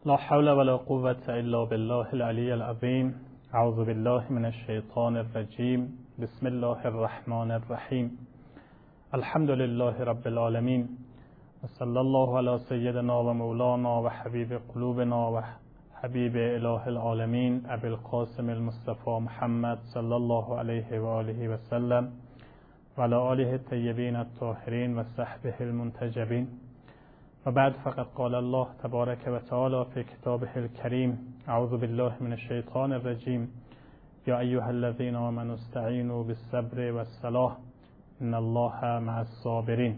لا حول ولا قوة إلا بالله العلي العظيم. اعوذ بالله من الشیطان الرجیم. بسم الله الرحمن الرحیم. الحمد لله رب العالمین و صلی الله علی سیدنا و مولانا و حبیب قلوبنا و حبیب اله العالمین ابی القاسم المصطفى محمد صلی الله علیه و آله و سلم و علی آله الطیبین الطاهرین و صحبه المنتجبین. و بعد فقط قال الله تبارک و تعالی فی کتابه الکریم اعوذ بالله من الشیطان الرجیم یا ایها الذین آمنوا استعینوا بالصبر والصلاة ان الله مع الصابرین.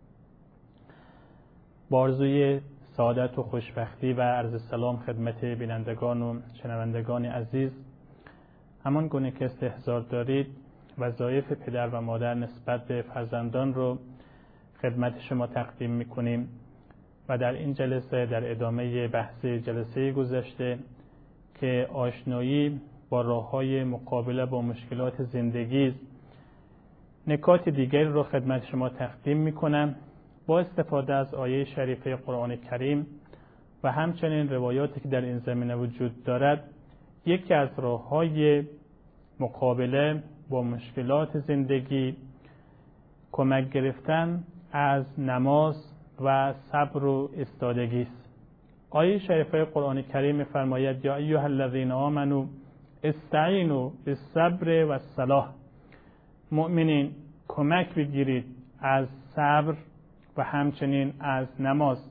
با آرزوی سعادت و خوشبختی و عرض سلام خدمت بینندگان و شنوندگان عزیز، همان گونه که استحضار دارید وظایف پدر و مادر نسبت به فرزندان رو خدمت شما تقدیم میکنیم و در این جلسه در ادامه بحث جلسه گذشته که آشنایی با راه‌های مقابله با مشکلات زندگی، نکات دیگری رو خدمت شما تقدیم میکنم با استفاده از آیه شریفه قرآن کریم و همچنین روایاتی که در این زمینه وجود دارد. یکی از راه‌های مقابله با مشکلات زندگی کمک گرفتن از نماز و صبر و ایستادگی است. آیه شریفه قرآن کریم می‌فرماید یا ایها الذین آمنوا استعینوا بالصبر والصلاة. مؤمنین کمک بگیرید از صبر و همچنین از نماز.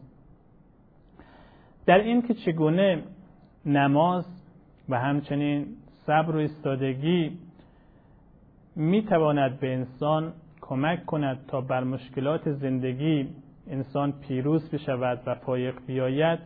در این که چگونه نماز و همچنین صبر و ایستادگی می‌تواند به انسان کمک کند تا بر مشکلات زندگی انسان پیروز بشود و فایق بیاید،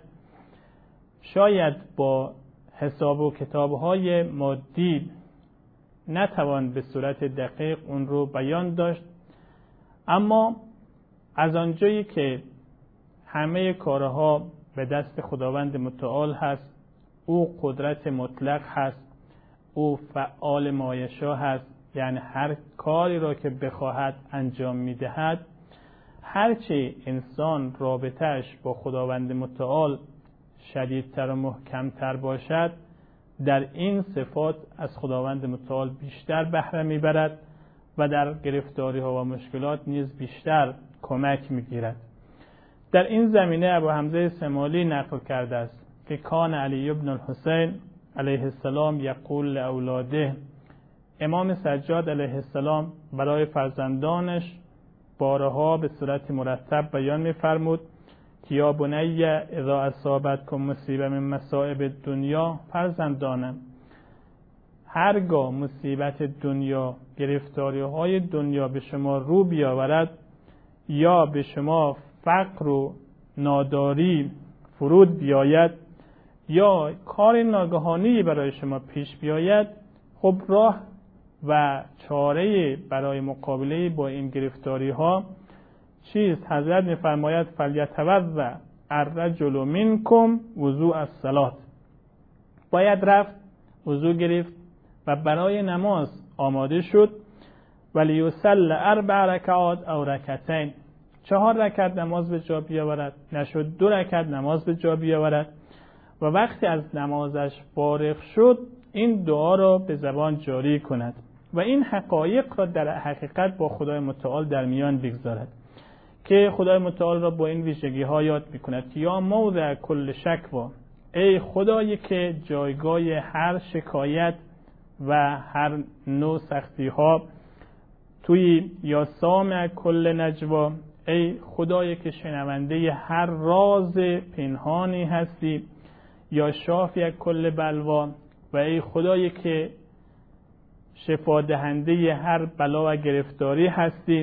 شاید با حساب و کتاب‌های مادی نتوان به صورت دقیق اون رو بیان داشت، اما از آنجایی که همه کارها به دست خداوند متعال هست، او قدرت مطلق هست، او فعال ما یشاء هست، یعنی هر کاری را که بخواهد انجام می‌دهد. هرچی انسان رابطه‌اش با خداوند متعال شدیدتر و محکمتر باشد، در این صفات از خداوند متعال بیشتر بهره میبرد و در گرفتاری‌ها و مشکلات نیز بیشتر کمک میگیرد. در این زمینه ابو حمزه سمالی نقل کرده است که کان علی بن الحسین علیه السلام یقول لاولاده، امام سجاد علیه السلام برای فرزندانش بارها به صورت مرتب بیان می‌فرمود که یا بنی اذا اصابتکم مصیبه من مصائب دنیا، فرزندانم هرگاه مصیبت دنیا، گرفتاری‌های دنیا به شما رو بیاورد یا به شما فقر و ناداری فرود بیاید یا کار ناگهانی برای شما پیش بیاید، خب راه و چاره برای مقابله با این گرفتاری ها چیست؟ حضرت می‌فرماید فلیتوضأ الرجل منکم وضوء الصلاة. باید رفت وضو گرفت و برای نماز آماده شد. ولیصلی 4 رکعات او رکعتین، 4 رکعت نماز به جا بیاورد، نشد 2 رکعت نماز به جا بیاورد و وقتی از نمازش فارغ شد این دعا را به زبان جاری کند و این حقایق را در حقیقت با خدای متعال در میان بگذارد که خدای متعال را با این ویژگی ها یاد میکند که یا موضع کل شکوا، ای خدایی که جایگاه هر شکایت و هر نوع سختی ها توی، یا سامع کل نجوا، ای خدایی که شنونده هر راز پنهانی هستی، یا شافی کل بلوا، و ای خدایی که شفا دهنده هر بلا و گرفتاری هستی،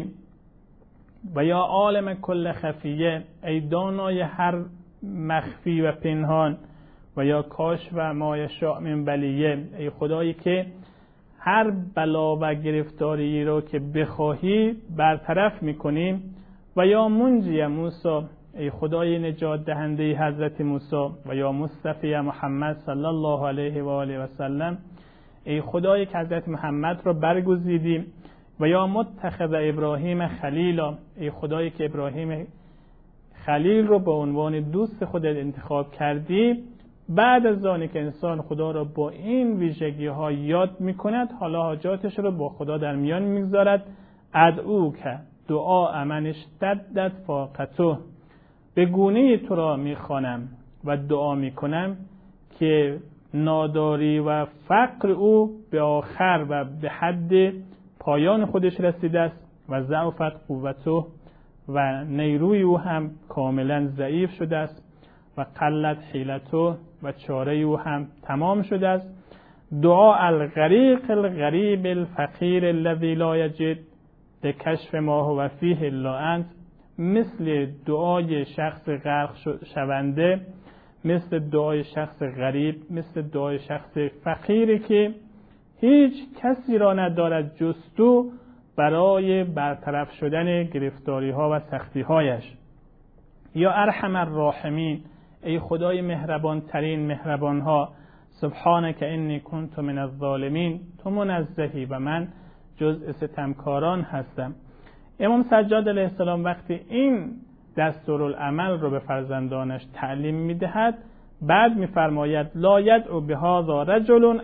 و یا عالم کل خفیه، ای دانای هر مخفی و پنهان، و یا کاش و ما یشاء من بلیه، ای خدایی که هر بلا و گرفتاری رو که بخواهی برطرف میکنی، و یا منجی موسی، ای خدای نجات دهنده حضرت موسی، و یا مصطفی محمد صلی الله علیه و آله و سلم، ای خدایی که حضرت محمد را برگزیدی، و یا متخذ ابراهیم خلیلا، ای خدایی که ابراهیم خلیل رو به عنوان دوست خودت انتخاب کردی، بعد از آنی که انسان خدا را با این ویژگی ها یاد می کند، حالا حاجاتش را با خدا در میان میگذارد. ادعو که دعا من اشتدت فاقته، به گونه تو را میخوانم و دعا میکنم که ناداری و فقر او به آخر و به حد پایان خودش رسیده است و ضعفت قوته و نیروی او هم کاملا ضعیف شده است و قلت حیلته و چاره او هم تمام شده است. دعا الغریق الغریب الفقیر الذی لا یجد لکشف ما هو فیه الا انت، مثل دعای شخص غرق شونده، مثل دعای شخص غریب، مثل دعای شخص فقیری که هیچ کسی را ندارد جز تو برای برطرف شدن گرفتاری ها و سختی هایش. یا ارحم الراحمین، ای خدای مهربان ترین مهربان ها، سبحانک انی کنت من الظالمین، تو منزهی و من جزء ستمکاران هستم. امام سجاد علیه السلام وقتی این دستورالعمل رو به فرزندانش تعلیم میدهد، بعد میفرماید لا یدعو بهذا رجل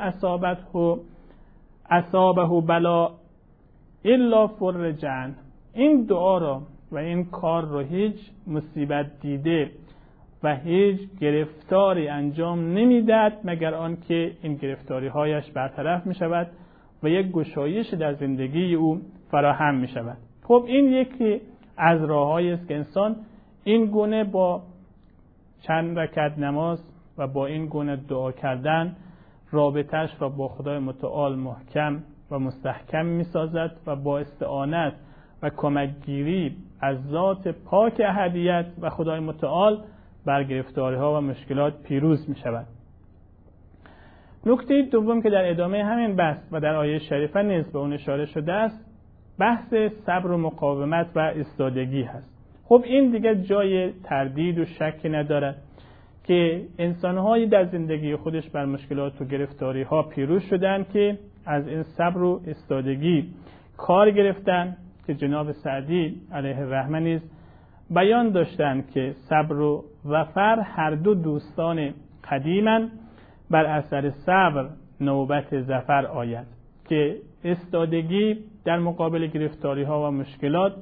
اصابه بلا الا فرج عنه، این دعا را و این کار رو هیچ مصیبت دیده و هیچ گرفتاری انجام نمیدهد مگر آنکه این گرفتاری هایش برطرف می شود و یک گشایش در زندگی او فراهم می شود. خب این یکی از راه‌هایی است که انسان این گونه با چند رکعت نماز و با این گونه دعا کردن رابطه‌اش را با خدای متعال محکم و مستحکم می سازد و با استعانت و کمکگیری از ذات پاک احدیت و خدای متعال بر گرفتاری‌ها و مشکلات پیروز می شود. نکته دوم که در ادامه همین بحث و در آیه شریفه نیز به اون اشاره شده است، بحث صبر و مقاومت و ایستادگی هست. خب این دیگه جای تردید و شکی ندارد که انسان‌هایی در زندگی خودش بر مشکلات و گرفتاری‌ها پیروز شدند که از این صبر و ایستادگی کار گرفتن که جناب سعدی علیه الرحمه نیز بیان داشتند که صبر و ظفر هر دو دوستان قدیمن، بر اثر صبر نوبت ظفر آید، که ایستادگی در مقابل گرفتاری ها و مشکلات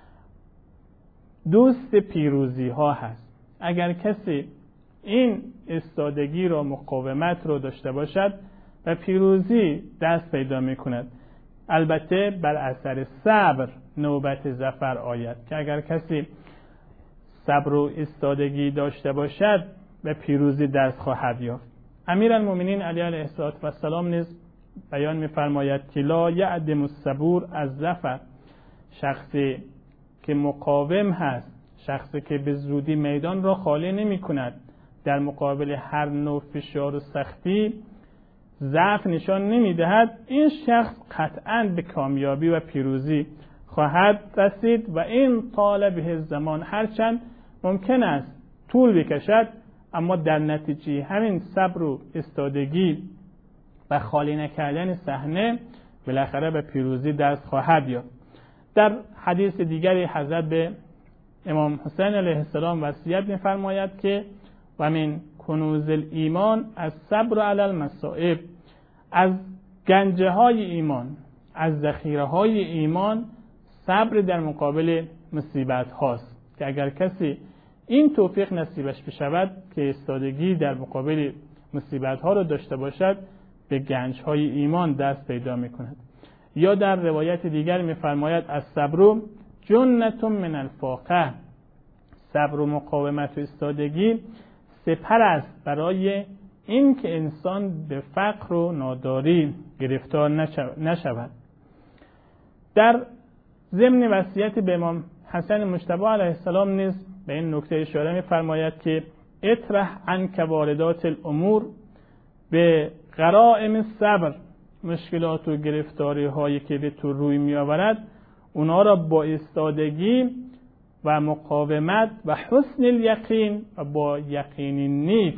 دوست پیروزی ها هست. اگر کسی این ایستادگی را، مقاومت رو داشته باشد و پیروزی دست پیدا می کند، البته بر اثر صبر نوبت ظفر آید، که اگر کسی صبر و ایستادگی داشته باشد و پیروزی دست خواهد یافت. امیرالمومنین علی علیه السلام نیز بیان می‌فرماید که لا یعدم الصبور از ظفر، شخصی که مقاوم هست، شخصی که به زودی میدان را خالی نمی‌کند، در مقابل هر نوع فشار و سختی ضعف نشان نمی‌دهد، این شخص قطعاً به کامیابی و پیروزی خواهد رسید و این طالبه زمان هرچند ممکن است طول بکشد، اما در نتیجه همین صبر و ایستادگی و خالی نکردن صحنه بالاخره به پیروزی دست خواهد یافت. در حدیث دیگری حضرت به امام حسین علیه السلام وصیت می‌فرماید که و من کنوز الایمان از صبر علی المصائب، از گنجه های ایمان، از ذخیره های ایمان صبر در مقابل مصیبت هاست، که اگر کسی این توفیق نصیبش بشود که ایستادگی در مقابل مصیبت ها رو داشته باشد، به گنج های ایمان دست پیدا می کند. یا در روایت دیگر می فرماید از صبر جنة من الفاقه، صبر و مقاومت و ایستادگی سپر است برای این که انسان به فقر و ناداری گرفتار نشود. در ضمن وصیت به امام حسن مجتبی علیه السلام نیز به این نکته اشاره می‌فرماید که اطرح عنک واردات الامور، به غرائم الصبر، مشکلات و گرفتاری هایی که به تو روی میآورد اونا را با ایستادگی و مقاومت و حسن الیقین و با یقینی نیک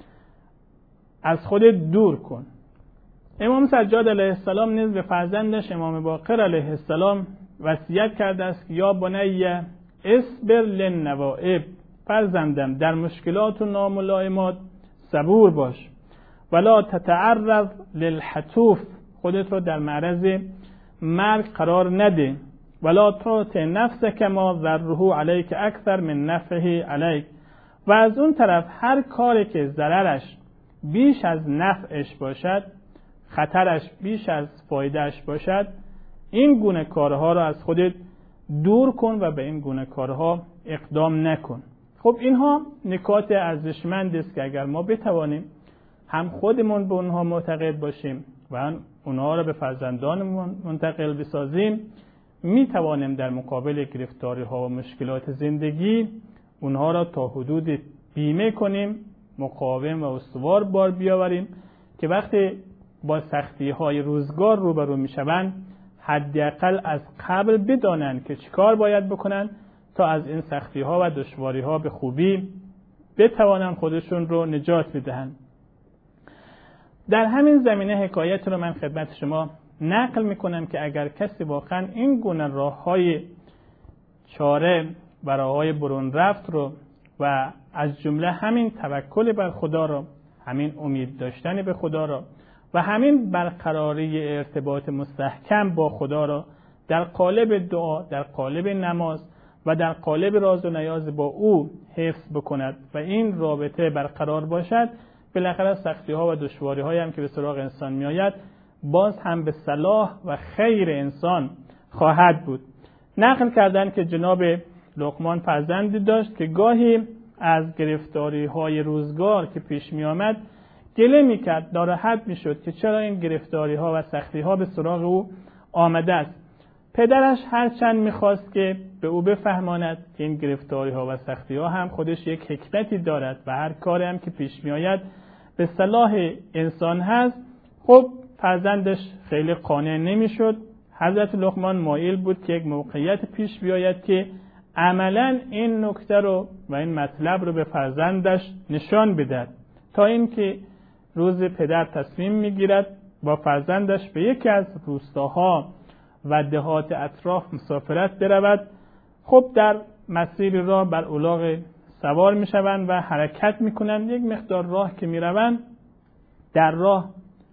از خودت دور کن. امام سجاد علیه السلام نیز به فرزندش امام باقر علیه السلام وصیت کرده است که یا بنی اصبر للنوائب، فرزندم در مشکلات و ناملایمات صبور باش. ولا تتعرض للحتوف، خودت رو در معرض مرگ قرار نده. ولا تعطی نفسک ما ضره علیک اکثر من نفعه علیک. و از اون طرف هر کاری که ضررش بیش از نفعش باشد، خطرش بیش از فایدهش باشد، این گونه کارها رو از خودت دور کن و به این گونه کارها اقدام نکن. خب اینها نکات ارزشمند است که اگر ما بتوانیم هم خودمون به اونها معتقد باشیم و هم اونها رو به فرزندانمون منتقل بسازیم، می توانیم در مقابل گرفتاری ها و مشکلات زندگی اونها را تا حدود بیمه کنیم، مقاوم و استوار بار بیاوریم که وقتی با سختی های روزگار روبرو می شوند حداقل از قبل بدانند که چیکار باید بکنن تا از این سختی ها و دشواری ها به خوبی بتوانند خودشون رو نجات بدهند. در همین زمینه حکایت رو من خدمت شما نقل میکنم که اگر کسی واقعا این گونه راه‌های چاره و راه‌های برون رفت رو و از جمله همین توکل بر خدا رو، همین امید داشتن به خدا رو و همین برقراری ارتباط مستحکم با خدا رو در قالب دعا، در قالب نماز و در قالب راز و نیاز با او حفظ بکند و این رابطه برقرار باشد، بالاخره سختی ها و دشواری هایی هم که به سراغ انسان می آید باز هم به صلاح و خیر انسان خواهد بود. نقل کردن که جناب لقمان فرزندی داشت که گاهی از گرفتاری های روزگار که پیش می آمد گله می کرد، ناراحت می شد که چرا این گرفتاری ها و سختی ها به سراغ او آمده است. پدرش هرچند می خواست که به او بفهماند که این گرفتاری ها و سختی ها هم خودش یک حکمتی دارد و هر کاری هم که پیش می آید به صلاح انسان هست، خب فرزندش خیلی قانع نمی شد. حضرت لقمان مایل بود که یک موقعیت پیش بیاید که عملا این نکته رو و این مطلب رو به فرزندش نشان بدهد، تا اینکه روز پدر تصمیم میگیرد با فرزندش به یکی از روستاها و دهات اطراف مسافرت برود. خب در مسیر راه بر الاغ سوار میشوند و حرکت میکنند. یک مقدار راه که میروند در راه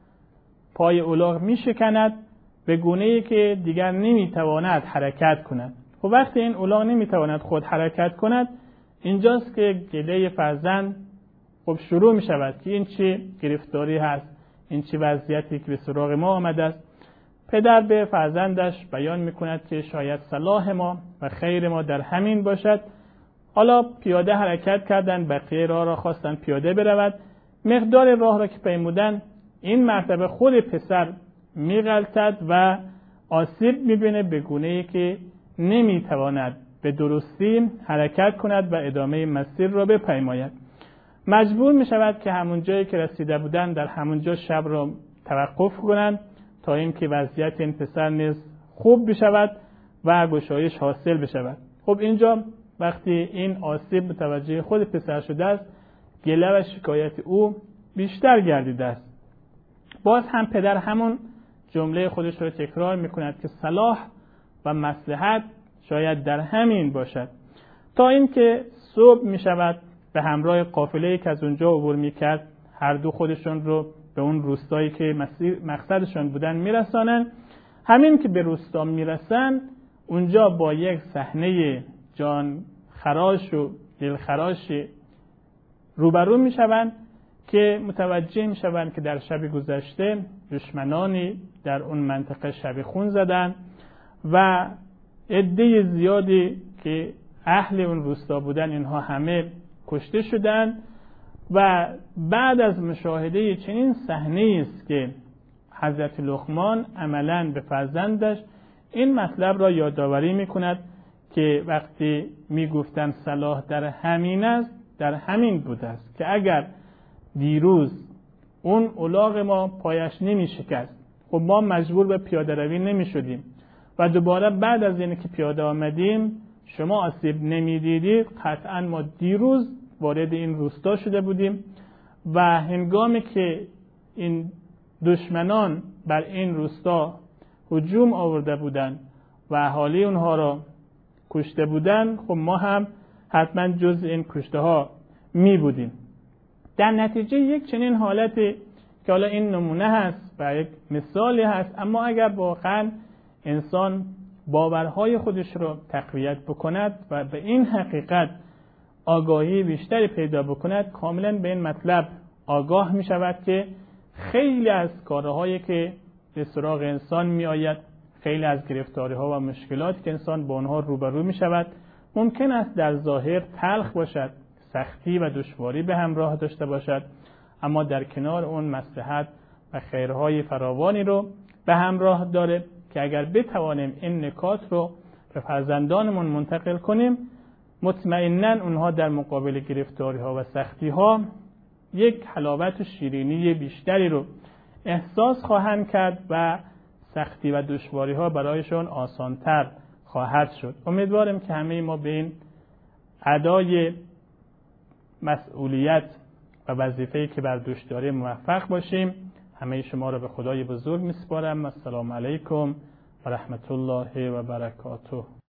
پای الاغ میشکند به گونه‌ای که دیگر نمیتواند حرکت کند. خب وقتی این الاغ نمیتواند خود حرکت کند، اینجاست که گله فرزند خب شروع میشود که این چه گرفتاری هست، این چه وضعیتی که به سراغ ما آمده است. پدر به فرزندش بیان میکند که شاید صلاح ما و خیر ما در همین باشد. حالا پیاده حرکت کردن، بقیه راه را خواستن پیاده برود. مقدار راه را که پیمودن، این مرتبه خود پسر میغلطد و آسیب میبینه به گونه‌ای که نمیتواند به درستی حرکت کند و ادامه مسیر را بپیماید. مجبور میشود که همون جایی که رسیده بودن در همونجا شب را توقف کنند تا اینکه وضعیت این پسر نیز خوب بشود و گشایش حاصل بشود. خب اینجا وقتی این آسیب متوجه خود پسر شده است، گله و شکایت او بیشتر گردیده است. باز هم پدر همون جمله خودش رو تکرار میکند که صلاح و مصلحت شاید در همین باشد. تا اینکه صبح میشود به همراه قافله‌ای که از اونجا عبور میکرد، هر دو خودشون رو به اون روستایی که مقصدشون بودن میرسانن. همین که به روستا میرسن، اونجا با یک صحنه جان خراش و دل خراش روبرو میشوند که متوجه میشوند که در شب گذشته دشمنانی در اون منطقه شب خون زدن و عده زیادی که اهل اون روستا بودن اینها همه کشته شدن. و بعد از مشاهده چنین صحنه‌ای است که حضرت لقمان عملاً به فرزندش این مطلب را یادآوری می‌کند که وقتی می‌گفتن صلاح در همین است، در همین بوده است که اگر دیروز اون الاغ ما پایش نمی‌شکست، خب ما مجبور به پیاده روی نمی‌شدیم و دوباره بعد از اینکه پیاده آمدیم شما آسیب نمی‌دیدید، قطعاً ما دیروز وارد این روستا شده بودیم و هنگامی که این دشمنان بر این روستا هجوم آورده بودند و اهالی اونها را کشته بودند، خب ما هم حتما جز این کشته ها می بودیم. در نتیجه یک چنین حالتی که حالا این نمونه هست و یک مثالی هست، اما اگر واقعا انسان باورهای خودش رو تقویت بکند و به این حقیقت آگاهی بیشتری پیدا بکند، کاملا به این مطلب آگاه می شود که خیلی از کارهایی که به سراغ انسان می آید، خیلی از گرفتاری ها و مشکلاتی که انسان با آنها روبرو می شود، ممکن است در ظاهر تلخ باشد، سختی و دشواری به همراه داشته باشد، اما در کنار اون مصلحت و خیرهای فراوانی رو به همراه داره که اگر بتوانیم این نکات رو به فرزندانمون منتقل کنیم، مطمئناً اونها در مقابل گرفتاری ها و سختی ها یک حلاوت و شیرینی بیشتری رو احساس خواهند کرد و سختی و دشواری ها برایشون آسانتر خواهد شد. امیدوارم که همه ما به این ادای مسئولیت و وظیفه‌ای که بر دوش داریم موفق باشیم. همه شما را به خدای بزرگ میسپارم. السلام علیکم و رحمت الله و برکاته.